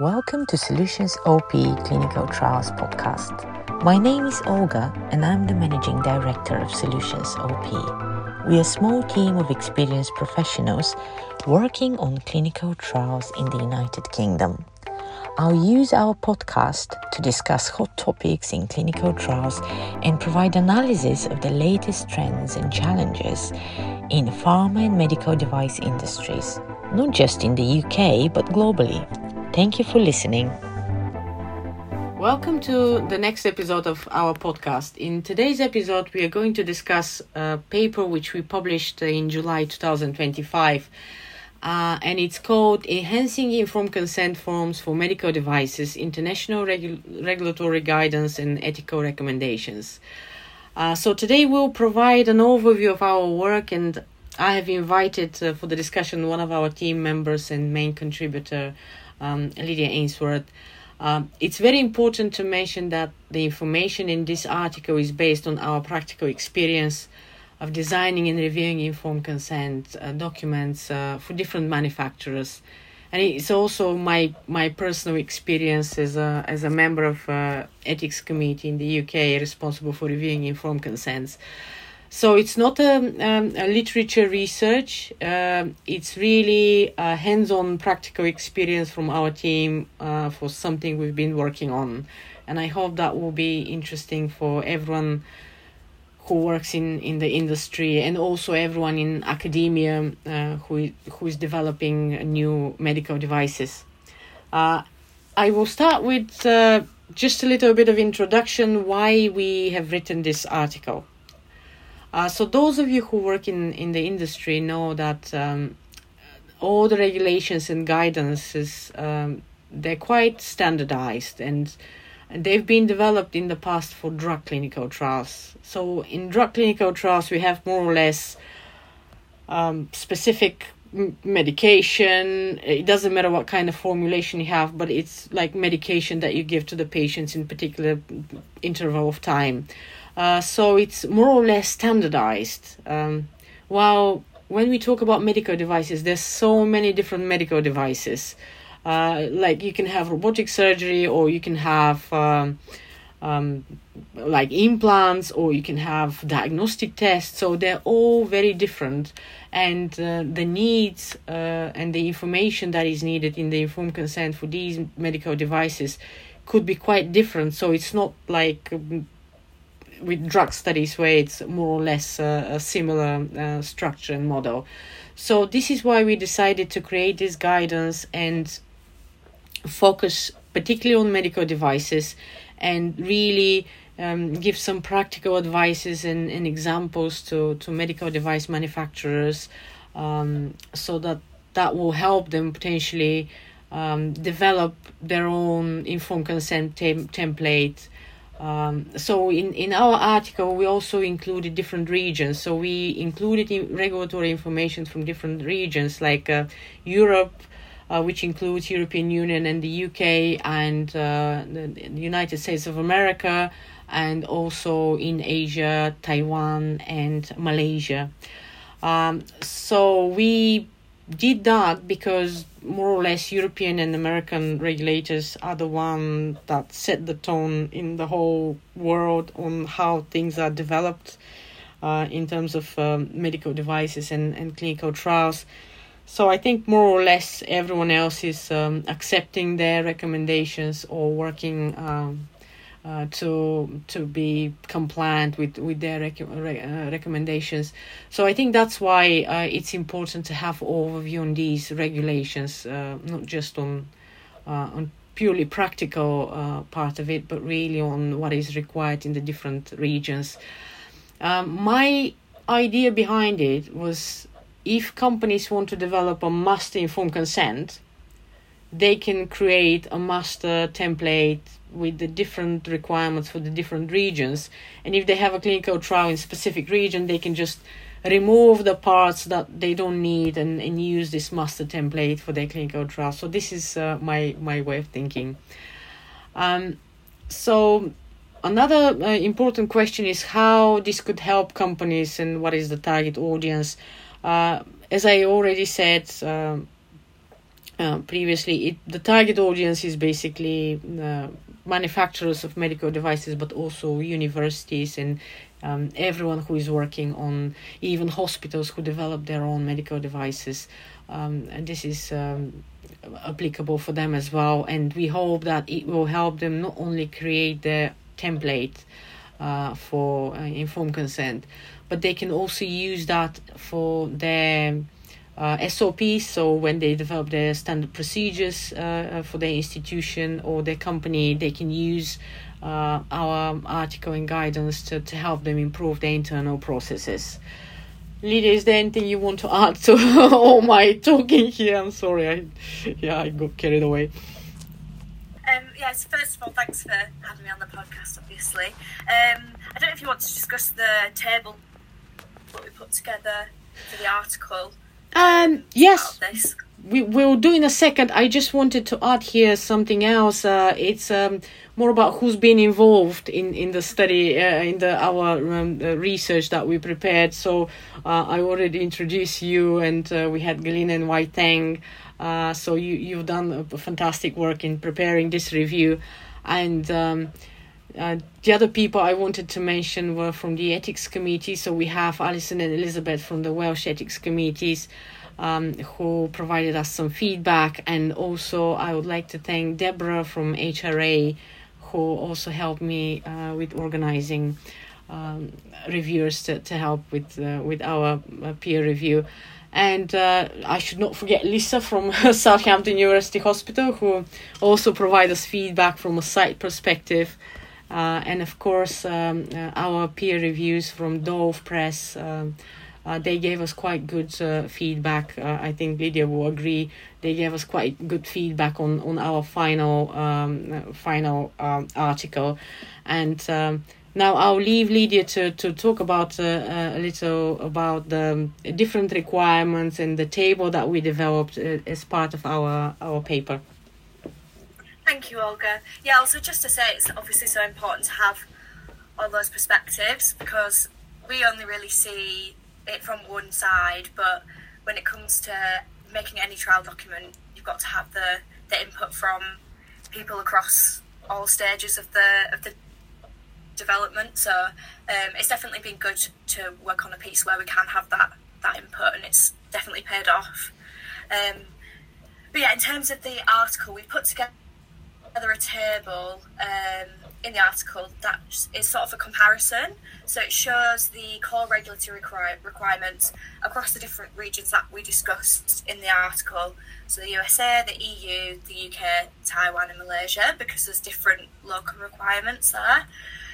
Welcome to Solutions OP Clinical Trials Podcast. My name is Olga and I'm the Managing Director of Solutions OP. We are a small team of experienced professionals working on clinical trials in the United Kingdom. I'll use our podcast to discuss hot topics in clinical trials and provide analysis of the latest trends and challenges in pharma and medical device industries, not just in the UK but globally. Thank you for listening. Welcome to the next episode of our podcast. In today's episode, we are going to discuss a paper which we published in July 2025. And it's called Enhancing Informed Consent Forms for Medical Devices, International Regulatory Guidance and Ethical Recommendations. So today we'll provide an overview of our work, and I have invited for the discussion one of our team members and main contributor, Lydia Ainsworth. It's very important to mention that the information in this article is based on our practical experience of designing and reviewing informed consent documents for different manufacturers, and it's also my personal experience as a member of ethics committee in the UK responsible for reviewing informed consents. So it's not a literature research. It's really a hands-on practical experience from our team for something we've been working on, and I hope that will be interesting for everyone who works in the industry and also everyone in academia who is developing new medical devices. I will start with just a little bit of introduction why we have written this article. So those of you who work in the industry know that all the regulations and guidances, they're quite standardized and they've been developed in the past for drug clinical trials. So in drug clinical trials, we have more or less specific medication. It doesn't matter what kind of formulation you have, but it's like medication that you give to the patients in particular interval of time. So it's more or less standardized. While when we talk about medical devices, there's so many different medical devices. Like you can have robotic surgery, or you can have like implants, or you can have diagnostic tests. So they're all very different, and the needs and the information that is needed in the informed consent for these medical devices could be quite different. So it's not like with drug studies where it's more or less a similar structure and model. So this is why we decided to create this guidance and focus particularly on medical devices and really give some practical advices and examples to medical device manufacturers, so that will help them potentially develop their own informed consent template. So in our article, we also included different regions. So we included regulatory information from different regions like Europe, which includes European Union and the UK and the United States of America, and also in Asia, Taiwan and Malaysia. So we did that because more or less European and American regulators are the ones that set the tone in the whole world on how things are developed in terms of medical devices and clinical trials. So I think more or less everyone else is accepting their recommendations or working to be compliant with their recommendations. So I think that's why it's important to have overview on these regulations, not just on purely practical part of it, but really on what is required in the different regions. My idea behind it was, if companies want to develop a master informed consent, they can create a master template with the different requirements for the different regions. And if they have a clinical trial in a specific region, they can just remove the parts that they don't need and use this master template for their clinical trial. So this is my way of thinking. So another important question is how this could help companies and what is the target audience. As I already said, previously, the target audience is basically manufacturers of medical devices, but also universities and everyone who is working on, even hospitals who develop their own medical devices. And this is applicable for them as well. And we hope that it will help them not only create the template for informed consent, but they can also use that for their SOPs. So when they develop their standard procedures for their institution or their company, they can use our article and guidance to help them improve their internal processes. Lydia, is there anything you want to add to all my talking here? I'm sorry, I got carried away. Yes, first of all, thanks for having me on the podcast, obviously. I don't know if you want to discuss the table that we put together for the article. Yes, we'll do in a second. I just wanted to add here something else. It's more about who's been involved in the study, our research that we prepared. So I already introduced you, and we had Galina and Wai Tang. So you've done a fantastic work in preparing this review. And the other people I wanted to mention were from the ethics committee. So we have Alison and Elizabeth from the Welsh ethics committees, who provided us some feedback. And also I would like to thank Deborah from HRA, who also helped me with organizing reviewers to help with our peer review. And I should not forget Lisa from Southampton University Hospital, who also provided us feedback from a site perspective. And of course, our peer reviews from Dove Press, they gave us quite good feedback. I think Lydia will agree. They gave us quite good feedback on our final article. And now I'll leave Lydia to talk about a little about the different requirements and the table that we developed as part of our paper. Thank you, Olga. Yeah, also just to say, it's obviously so important to have all those perspectives, because we only really see it from one side, but when it comes to making any trial document, you've got to have the input from people across all stages of the development. So it's definitely been good to work on a piece where we can have that input, and it's definitely paid off. But yeah, in terms of the article, we put together a table in the article that is sort of a comparison. So it shows the core regulatory requirements across the different regions that we discussed in the article. So the USA, the EU, the UK, Taiwan and Malaysia, because there's different local requirements there.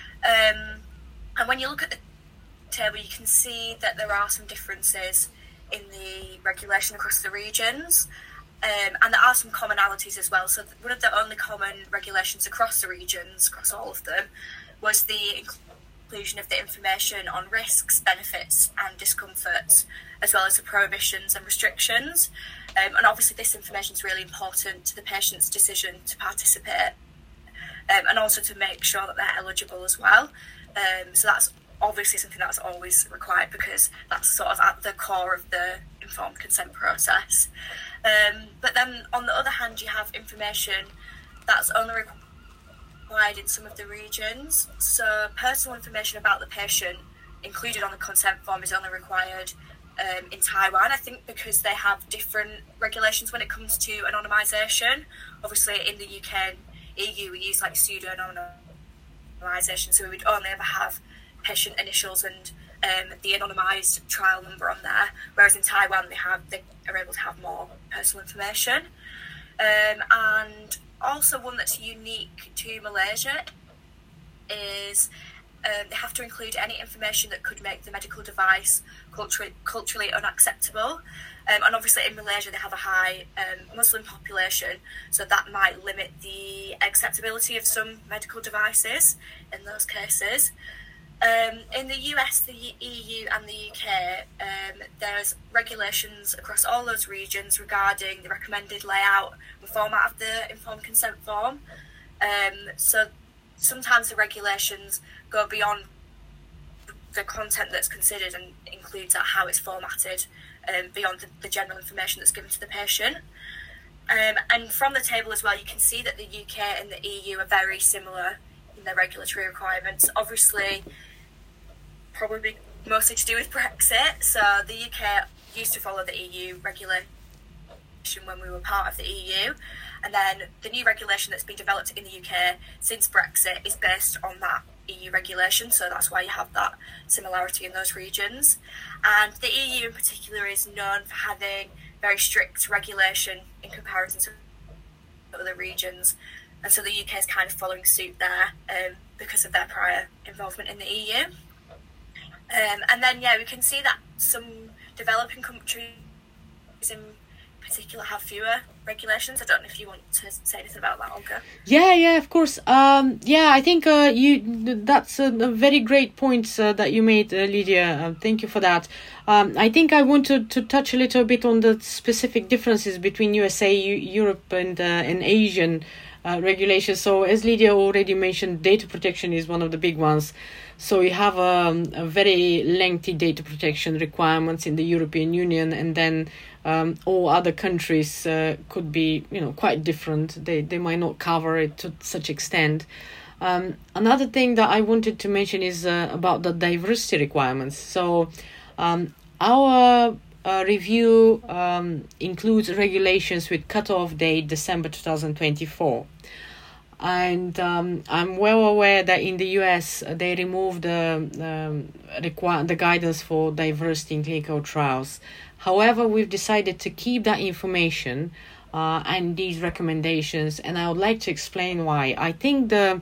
And when you look at the table, you can see that there are some differences in the regulation across the regions. And there are some commonalities as well. So one of the only common regulations across the regions, across all of them, was the inclusion of the information on risks, benefits and discomforts, as well as the prohibitions and restrictions. And obviously this information is really important to the patient's decision to participate, and also to make sure that they're eligible as well. So that's obviously something that's always required, because that's sort of at the core of the informed consent process. But then on the other hand, you have information that's only required in some of the regions. So personal information about the patient included on the consent form is only required in Taiwan, I think, because they have different regulations when it comes to anonymisation. Obviously in the UK and EU we use like pseudo-anonymisation, so we would only ever have patient initials and the anonymised trial number on there, whereas in Taiwan they are able to have more personal information. And also one that's unique to Malaysia is they have to include any information that could make the medical device culturally unacceptable. And obviously in Malaysia they have a high Muslim population, so that might limit the acceptability of some medical devices in those cases. In the US, the EU and the UK, there's regulations across all those regions regarding the recommended layout and format of the informed consent form. So sometimes the regulations go beyond the content that's considered and includes how it's formatted, beyond the general information that's given to the patient. And from the table as well, you can see that the UK and the EU are very similar in their regulatory requirements. Obviously, probably mostly to do with Brexit. So the UK used to follow the EU regulation when we were part of the EU. And then the new regulation that's been developed in the UK since Brexit is based on that EU regulation. So that's why you have that similarity in those regions. And the EU in particular is known for having very strict regulation in comparison to other regions, and so the UK is kind of following suit there because of their prior involvement in the EU. And then we can see that some developing countries in particular have fewer regulations. I don't know if you want to say anything about that, Olga. Yeah, of course. I think that's a very great point that you made, Lydia. Thank you for that. I think I want to touch a little bit on the specific differences between USA, Europe, and Asian regulations. So, as Lydia already mentioned, data protection is one of the big ones. So you have a very lengthy data protection requirements in the European Union, and then all other countries could be, quite different. They might not cover it to such extent. Another thing that I wanted to mention is about the diversity requirements. So our review includes regulations with cutoff date December 2024. And I'm well aware that in the US they removed the guidance for diversity in clinical trials. However, we've decided to keep that information and these recommendations, and I would like to explain why. I think the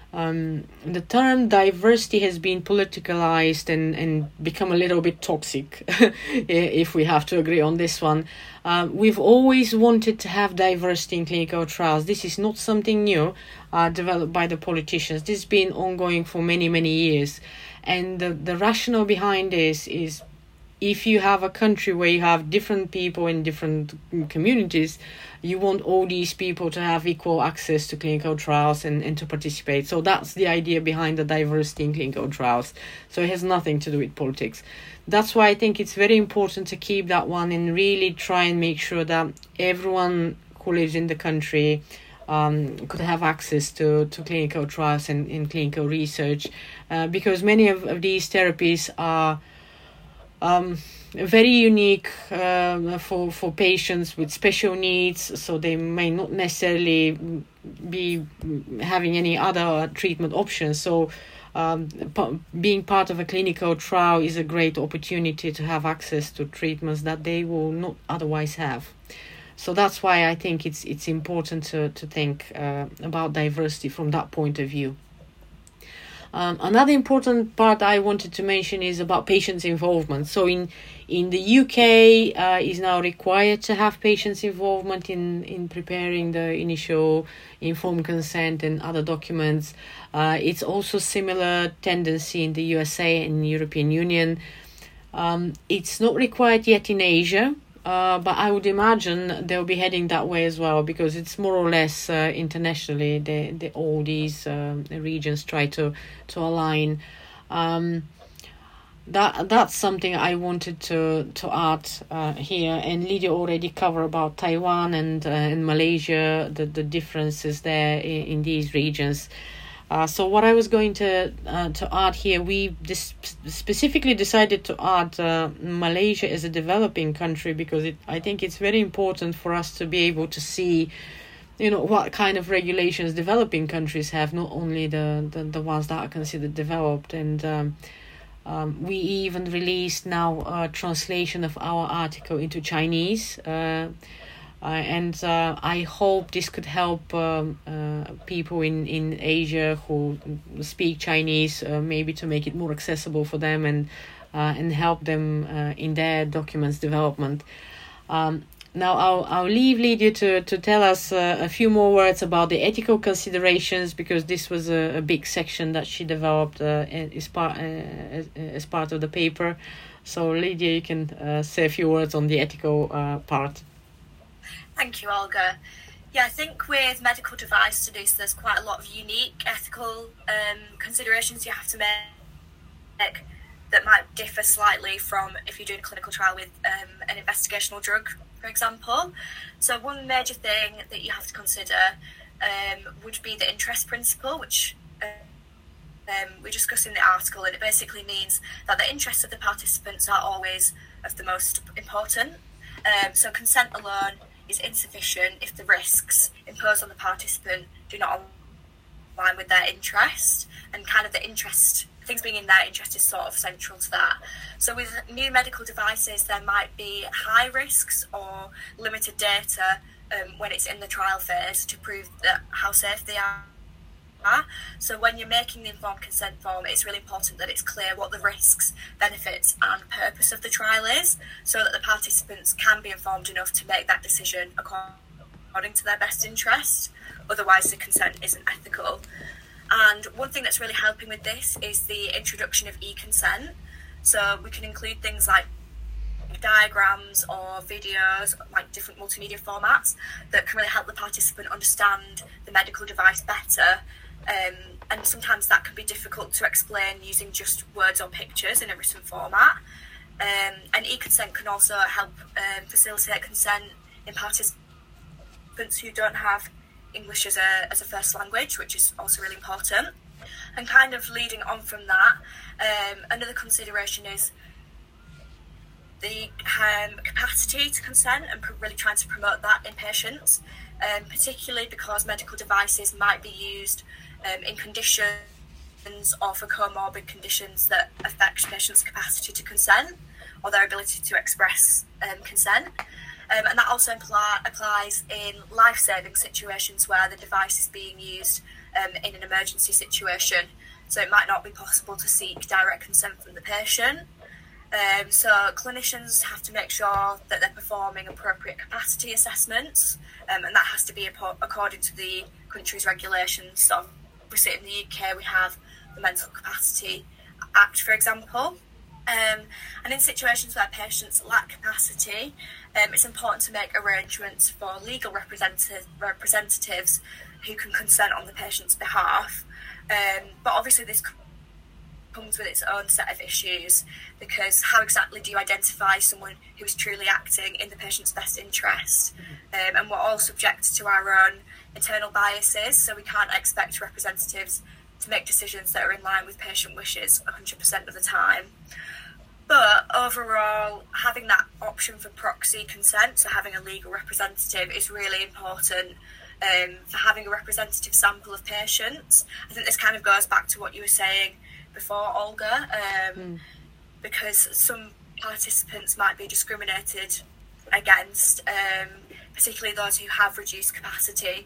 term diversity has been politicalized and become a little bit toxic, if we have to agree on this one. We've always wanted to have diversity in clinical trials. This is not something new developed by the politicians. This has been ongoing for many, many years. And the rationale behind this is, if you have a country where you have different people in different communities, you want all these people to have equal access to clinical trials and to participate. So that's the idea behind the diversity in clinical trials. So it has nothing to do with politics. That's why I think it's very important to keep that one and really try and make sure that everyone who lives in the country could have access to clinical trials and clinical research, because many of these therapies are very unique for patients with special needs, so they may not necessarily be having any other treatment options. So being part of a clinical trial is a great opportunity to have access to treatments that they will not otherwise have. So that's why I think it's important to think about diversity from that point of view. Another important part I wanted to mention is about patients' involvement. So in the UK, is now required to have patients' involvement in preparing the initial informed consent and other documents. It's also similar tendency in the USA and European Union. It's not required yet in Asia. But I would imagine they'll be heading that way as well, because it's more or less internationally. All these regions try to align. That's something I wanted to add here. And Lydia already covered about Taiwan and Malaysia, the differences there in these regions. So what I was going to add here, we specifically decided to add Malaysia as a developing country, because I think it's very important for us to be able to see, what kind of regulations developing countries have, not only the ones that are considered developed. And we even released now a translation of our article into Chinese. And I hope this could help people in Asia who speak Chinese, maybe to make it more accessible for them and help them in their documents development. Now I'll leave Lydia to tell us a few more words about the ethical considerations, because this was a big section that she developed as part of the paper. So Lydia, you can say a few words on the ethical part. Thank you, Olga. Yeah, I think with medical device studies, there's quite a lot of unique ethical considerations you have to make that might differ slightly from if you're doing a clinical trial with an investigational drug for example. So one major thing that you have to consider would be the interest principle, which we discuss in the article, and it basically means that the interests of the participants are always of the most important. So consent alone is insufficient if the risks imposed on the participant do not align with their interest, and kind of the interest, things being in their interest is sort of central to that. So with new medical devices, there might be high risks or limited data when it's in the trial phase to prove that how safe they are. So when you're making the informed consent form, it's really important that it's clear what the risks, benefits and purpose of the trial is, so that the participants can be informed enough to make that decision according to their best interest. Otherwise the consent isn't ethical. And one thing that's really helping with this is the introduction of e-consent. So we can include things like diagrams or videos, like different multimedia formats that can really help the participant understand the medical device better. And sometimes that can be difficult to explain using just words or pictures in a written format. And e-consent can also help facilitate consent in participants who don't have English as a first language, which is also really important. And kind of leading on from that, another consideration is the capacity to consent, and really trying to promote that in patients, particularly because medical devices might be used in conditions or for comorbid conditions that affect patients' capacity to consent or their ability to express consent. And that also applies in life-saving situations where the device is being used in an emergency situation. So it might not be possible to seek direct consent from the patient. So clinicians have to make sure that they're performing appropriate capacity assessments, and that has to be according to the country's regulations. So obviously in the UK we have the Mental Capacity Act, for example. And in situations where patients lack capacity, it's important to make arrangements for legal representatives who can consent on the patient's behalf. But obviously this comes with its own set of issues, because how exactly do you identify someone who is truly acting in the patient's best interest? And we're all subject to our own internal biases, so we can't expect representatives to make decisions that are in line with patient wishes 100% of the time. But overall, having that option for proxy consent, so having a legal representative, is really important for having a representative sample of patients. I think this kind of goes back to what you were saying before, Olga, because some participants might be discriminated against, particularly those who have reduced capacity,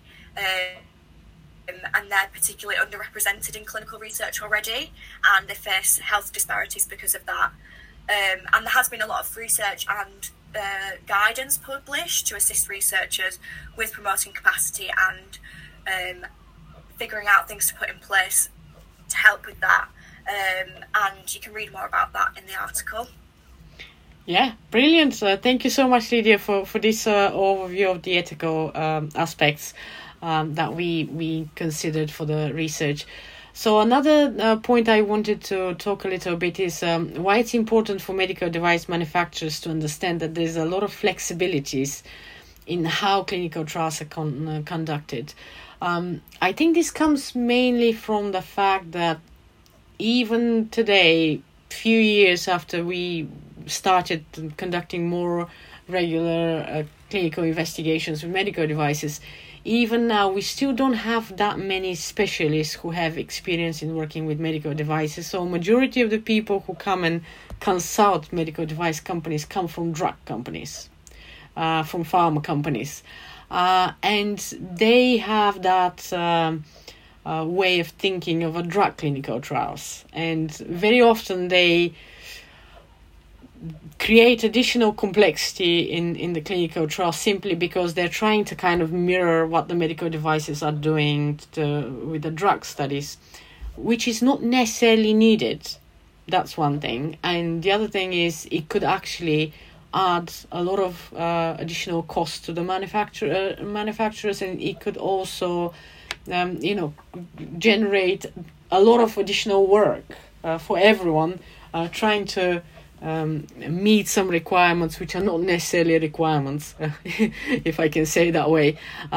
and they're particularly underrepresented in clinical research already, and they face health disparities because of that. And there has been a lot of research and guidance published to assist researchers with promoting capacity and figuring out things to put in place to help with that. And you can read more about that in the article. Yeah, brilliant. Thank you so much, Lydia, for this overview of the ethical aspects that we considered for the research. So another point I wanted to talk a little bit is why it's important for medical device manufacturers to understand that there's a lot of flexibilities in how clinical trials are conducted. I think this comes mainly from the fact that even today, few years after we started conducting more regular clinical investigations with medical devices, even now we still don't have that many specialists who have experience in working with medical devices. So majority of the people who come and consult medical device companies come from drug companies, from pharma companies. And they have that way of thinking of a drug clinical trials. And very often they create additional complexity in the clinical trial simply because they're trying to kind of mirror what the medical devices are doing with the drug studies, which is not necessarily needed. That's one thing. And the other thing is it could actually add a lot of additional costs to the manufacturers, and it could also generate a lot of additional work for everyone trying to meet some requirements which are not necessarily requirements, if I can say that way.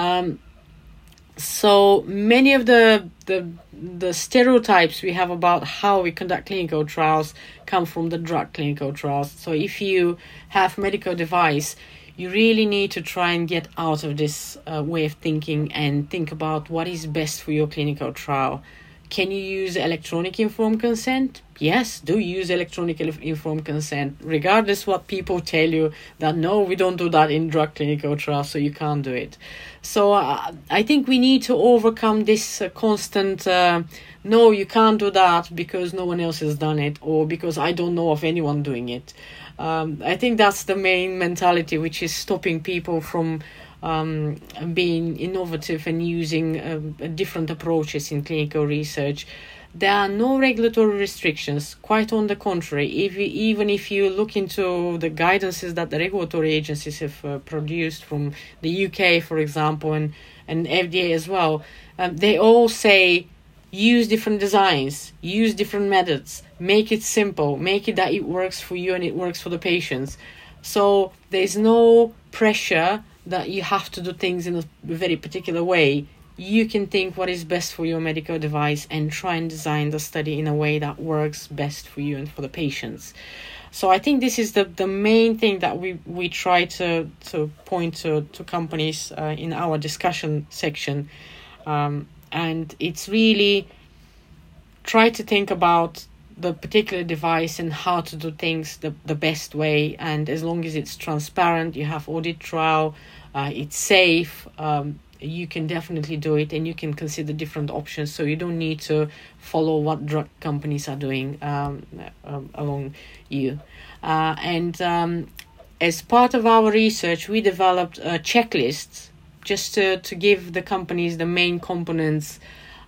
So many of the stereotypes we have about how we conduct clinical trials come from the drug clinical trials. So if you have medical device, you really need to try and get out of this way of thinking and think about what is best for your clinical trial. Can you use electronic informed consent? Yes, do use electronic informed consent, regardless what people tell you that no, we don't do that in drug clinical trials, so you can't do it. So I think we need to overcome this constant, no, you can't do that because no one else has done it, or because I don't know of anyone doing it. I think that's the main mentality which is stopping people from being innovative and using different approaches in clinical research. There are no regulatory restrictions. Quite on the contrary, even if you look into the guidances that the regulatory agencies have produced from the UK, for example, and FDA as well, they all say use different designs, use different methods, make it simple, make it that it works for you and it works for the patients. So there's no pressure that you have to do things in a very particular way. You can think what is best for your medical device and try and design the study in a way that works best for you and for the patients. So I think this is the main thing that we try to point to companies in our discussion section. And it's really try to think about the particular device and how to do things the best way. And as long as it's transparent, you have audit trial, it's safe, you can definitely do it, and you can consider different options. So you don't need to follow what drug companies are doing along you. As part of our research, we developed checklists just to give the companies the main components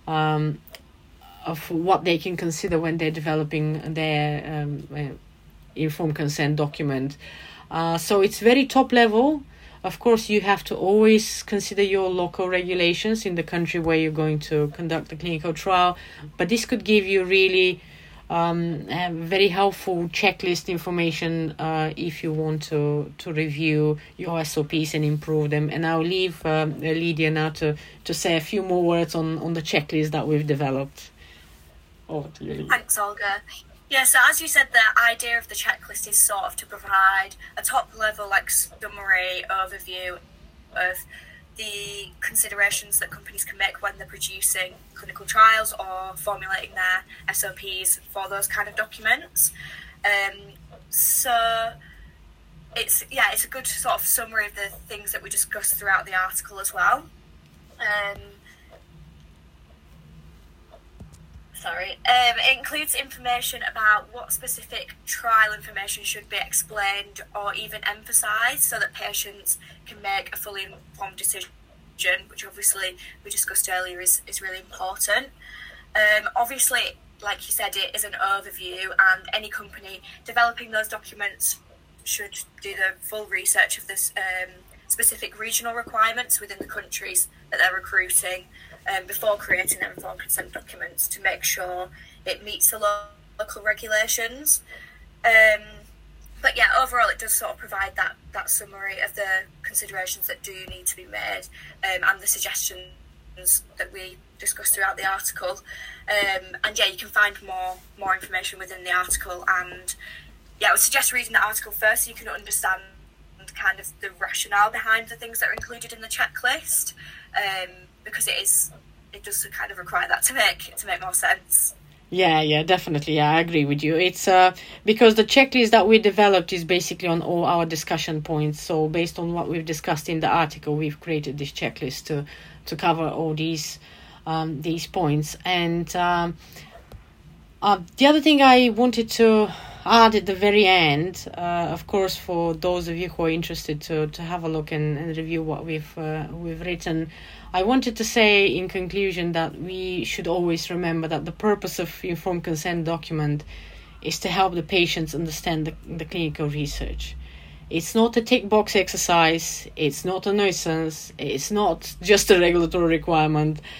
of what they can consider when they're developing their informed consent document. So it's very top level. Of course, you have to always consider your local regulations in the country where you're going to conduct the clinical trial. But this could give you really very helpful checklist information if you want to review your SOPs and improve them. And I'll leave Lydia now to say a few more words on the checklist that we've developed. Over to you, Lydia. Thanks, Olga. Yeah, so as you said, the idea of the checklist is sort of to provide a top-level summary overview of the considerations that companies can make when they're producing clinical trials or formulating their SOPs for those kind of documents. So it's a good sort of summary of the things that we discussed throughout the article as well. It includes information about what specific trial information should be explained or even emphasised so that patients can make a fully informed decision, which obviously we discussed earlier is really important. Obviously, like you said, it is an overview, and any company developing those documents should do the full research of this specific regional requirements within the countries that they're recruiting before creating their informed consent documents to make sure it meets the local regulations. But yeah, overall it does sort of provide that summary of the considerations that do need to be made and the suggestions that we discussed throughout the article. And yeah, you can find more information within the article, and yeah, I would suggest reading the article first so you can understand kind of the rationale behind the things that are included in the checklist, because it does kind of require that to make more sense. Yeah, definitely. Yeah, I agree with you. It's because the checklist that we developed is basically on all our discussion points. So based on what we've discussed in the article, we've created this checklist to cover all these points. And the other thing I wanted to add at the very end, of course, for those of you who are interested to have a look and review what we've written, I wanted to say in conclusion that we should always remember that the purpose of informed consent document is to help the patients understand the clinical research. It's not a tick box exercise. It's not a nuisance. It's not just a regulatory requirement.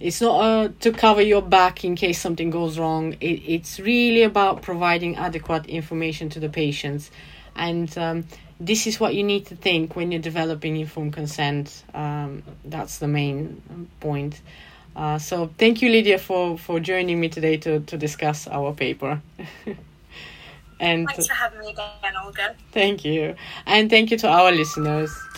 It's not to cover your back in case something goes wrong. It's really about providing adequate information to the patients. And this is what you need to think when you're developing informed consent. That's the main point. So thank you, Lydia, for joining me today to discuss our paper. And thanks for having me again, Olga. Thank you. And thank you to our listeners.